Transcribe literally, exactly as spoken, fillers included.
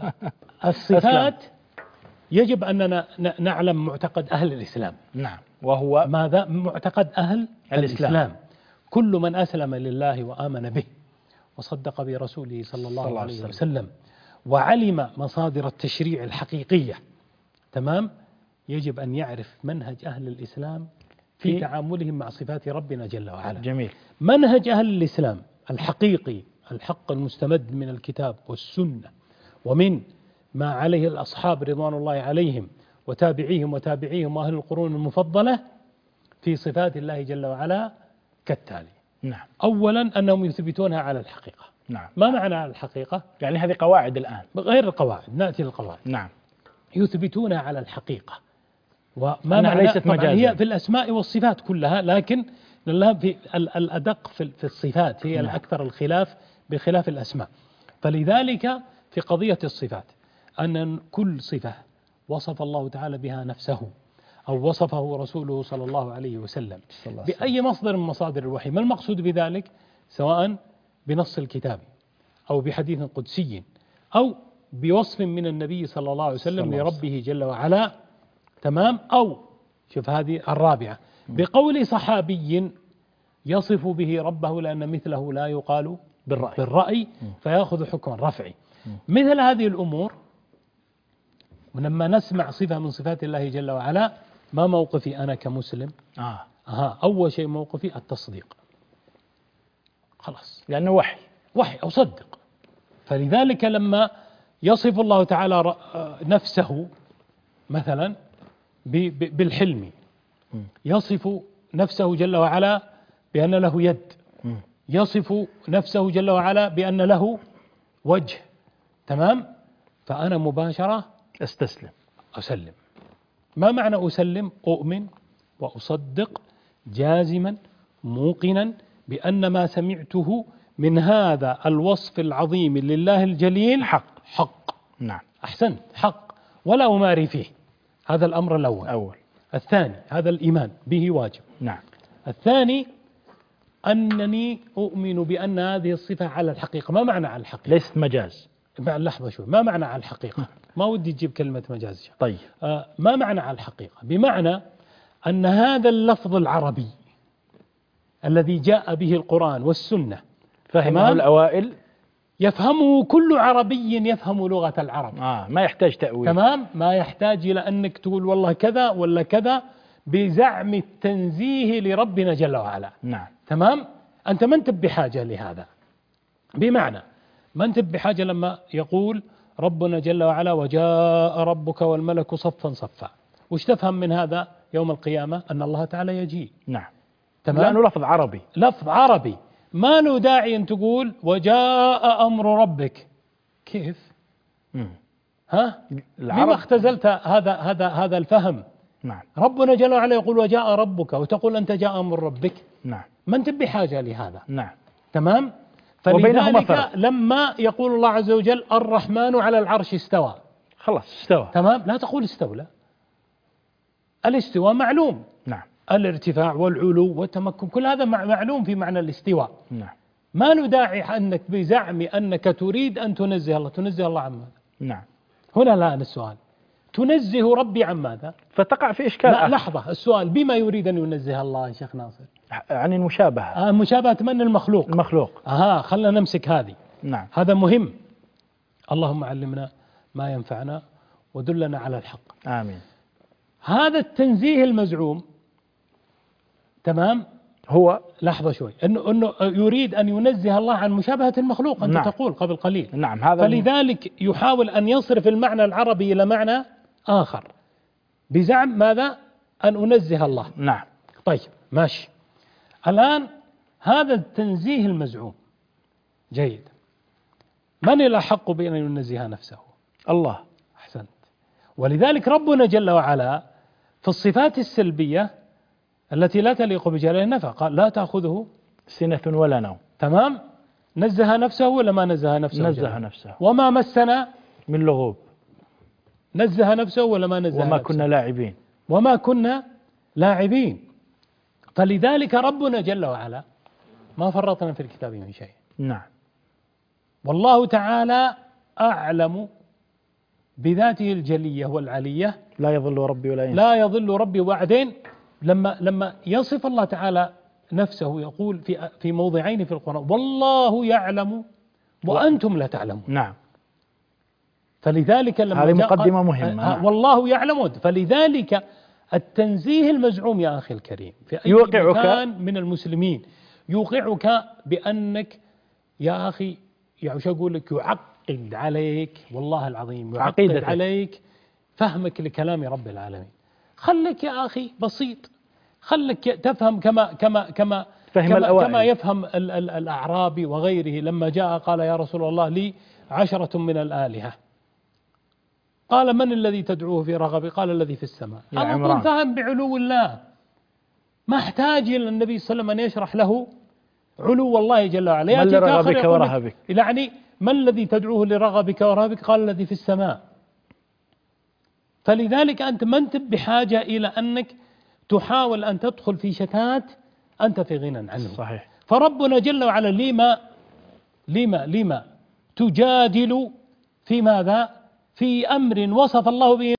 الصفات يجب أننا نعلم معتقد أهل الإسلام. نعم. وهو ماذا؟ معتقد أهل الإسلام. الإسلام. كل من أسلم لله وآمن به وصدق برسوله صلى الله, الله عليه وسلم وعلم مصادر التشريع الحقيقية، تمام، يجب أن يعرف منهج أهل الإسلام في تعاملهم مع صفات ربنا جل وعلا. جميل. منهج أهل الإسلام الحقيقي الحق المستمد من الكتاب والسنة ومن ما عليه الأصحاب رضوان الله عليهم وتابعيهم وتابعيهم وأهل القرون المفضلة في صفات الله جل وعلا كالتالي. نعم. أولا أنهم يثبتونها على الحقيقة. نعم. ما معنى على الحقيقة؟ يعني هذه قواعد الآن. غير القواعد، نأتي للقواعد. نعم. يثبتونها على الحقيقة، وما معنى ليست مجازا. هي في الأسماء والصفات كلها، لكن لله في الأدق في الصفات هي نعم. الأكثر الخلاف بخلاف الأسماء. فلذلك في قضية الصفات أن كل صفة وصف الله تعالى بها نفسه أو وصفه رسوله صلى الله عليه وسلم بأي مصدر من مصادر الوحي، ما المقصود بذلك؟ سواء بنص الكتاب أو بحديث قدسي أو بوصف من النبي صلى الله عليه وسلم لربه جل وعلا، تمام، أو شوف هذه الرابعة بقول صحابي يصف به ربه لأن مثله لا يقال بالرأي, بالرأي فيأخذ حكم الرفع. مثل هذه الأمور ولما نسمع صفة من صفات الله جل وعلا ما موقفي أنا كمسلم؟ آه. آه. أول شيء موقفي التصديق، خلاص، لأنه وحي وحي أصدق. فلذلك لما يصف الله تعالى نفسه مثلا بالحلم، يصف نفسه جل وعلا بأن له يد، يصف نفسه جل وعلا بأن له وجه، تمام، فأنا مباشرة استسلم أسلم. ما معنى أسلم؟ أؤمن وأصدق جازما موقنا بأن ما سمعته من هذا الوصف العظيم لله الجليل حق حق. نعم. أحسنت، حق، ولا أماري فيه. هذا الأمر الأول. أول. الثاني هذا الإيمان به واجب. نعم. الثاني أنني أؤمن بأن هذه الصفة على الحقيقة. ما معنى على الحقيقة؟ ليست مجاز. لحظة شوي، ما معنى على الحقيقة؟ ما ودي تجيب كلمة مجاز. طيب. آه ما معنى على الحقيقة؟ بمعنى أن هذا اللفظ العربي الذي جاء به القرآن والسنة فهمه الأوائل، يفهمه كل عربي يفهم لغة العرب. آه ما يحتاج تأويل. تمام، ما يحتاج إلى أنك تقول والله كذا ولا كذا بزعم التنزيه لربنا جل وعلا. نعم. تمام، أنت ما أنت بحاجة لهذا. بمعنى ما أنت بحاجة لما يقول ربنا جل وعلا وجاء ربك والملك صفا صفا، وش تفهم من هذا يوم القيامة؟ أن الله تعالى يجيء. نعم. تمام، لأنه لفظ عربي. لفظ عربي، ما له داعي أن تقول وجاء أمر ربك. كيف؟ مم. ها؟ لما اختزلت هذا هذا هذا الفهم؟ نعم. ربنا جل وعلا يقول وجاء ربك وتقول أنت جاء أمر ربك. نعم. ما أنت بحاجة لهذا. نعم. تمام. فلذلك لما يقول الله عز وجل الرحمن على العرش استوى، خلاص استوى. تمام، لا تقول استولى. الاستواء معلوم. نعم. الارتفاع والعلو والتمكن كل هذا معلوم في معنى الاستواء. نعم. ما له داعي أنك بزعم أنك تريد أن تنزه الله. تنزه الله عن ماذا؟ نعم. هنا الآن السؤال، تنزه ربي عن ماذا؟ فتقع في إشكال. لا لحظة، السؤال بما يريد أن ينزه الله يا شيخ ناصر؟ عن المشابهة. آه مشابهة من المخلوق. المخلوق. آها، خلنا نمسك هذه. نعم. هذا مهم. اللهم علمنا ما ينفعنا ودلنا على الحق. آمين. هذا التنزيه المزعوم، تمام، هو لحظة شوي، أنه, أنه يريد أن ينزه الله عن مشابهة المخلوق. أنت نعم. تقول قبل قليل. نعم. هذا فلذلك يحاول أن يصرف المعنى العربي إلى معنى آخر بزعم ماذا؟ أن أنزه الله. نعم. طيب ماشي. الآن هذا التنزيه المزعوم جيد، من الأحق بأن ينزه نفسه؟ الله. أحسنت. ولذلك ربنا جل وعلا في الصفات السلبية التي لا تليق بجلاله نفى، قال لا تأخذه سنة ولا نوم. تمام، نزه نفسه ولا ما نزه نفسه؟ نزه جلاله. نفسه. وما مسنا من لغوب. نزه نفسه ولا ما نزه وما نفسه؟ كنا لاعبين. وما كنا لاعبين. فلذلك ربنا جل وعلا ما فرطنا في الكتاب من شيء. نعم. والله تعالى أعلم بذاته الجلية والعلية لا يضل ربي ولا ينسى. لا يضل ربي. وبعدين لما لما يصف الله تعالى نفسه يقول في في موضعين في القرآن: والله يعلم وأنتم لا تعلمون. نعم. فلذلك لما هذه جاء مقدمة مهمة. نعم. والله يعلم. فلذلك التنزيه المزعوم يا أخي الكريم في أي يوقعك مكان من المسلمين يوقعك بأنك يا أخي، يعني شو أقول لك، يعقد عليك، والله العظيم يعقد عقيدتك. عليك فهمك لكلام رب العالمين. خلك يا أخي بسيط، خلك تفهم كما كما كما فهم كما, الأوائل. كما يفهم ال ال الأعرابي وغيره لما جاء قال: يا رسول الله لي عشرة من الآلهة. قال: من الذي تدعوه في رغبي؟ قال: الذي في السماء. على طول فهم بعلو الله، ما احتاج إلى النبي صلى الله عليه وسلم أن يشرح له علو الله جل وعلا. من لرغبك ورهبك، يعني ما الذي تدعوه لرغبك ورهبك؟ قال: الذي في السماء. فلذلك أنت ما أنت بحاجة إلى أنك تحاول أن تدخل في شتات أنت في غنى عنه. صحيح. فربنا جل وعلا لما لما لما تجادل في ماذا؟ في أمر وصف الله به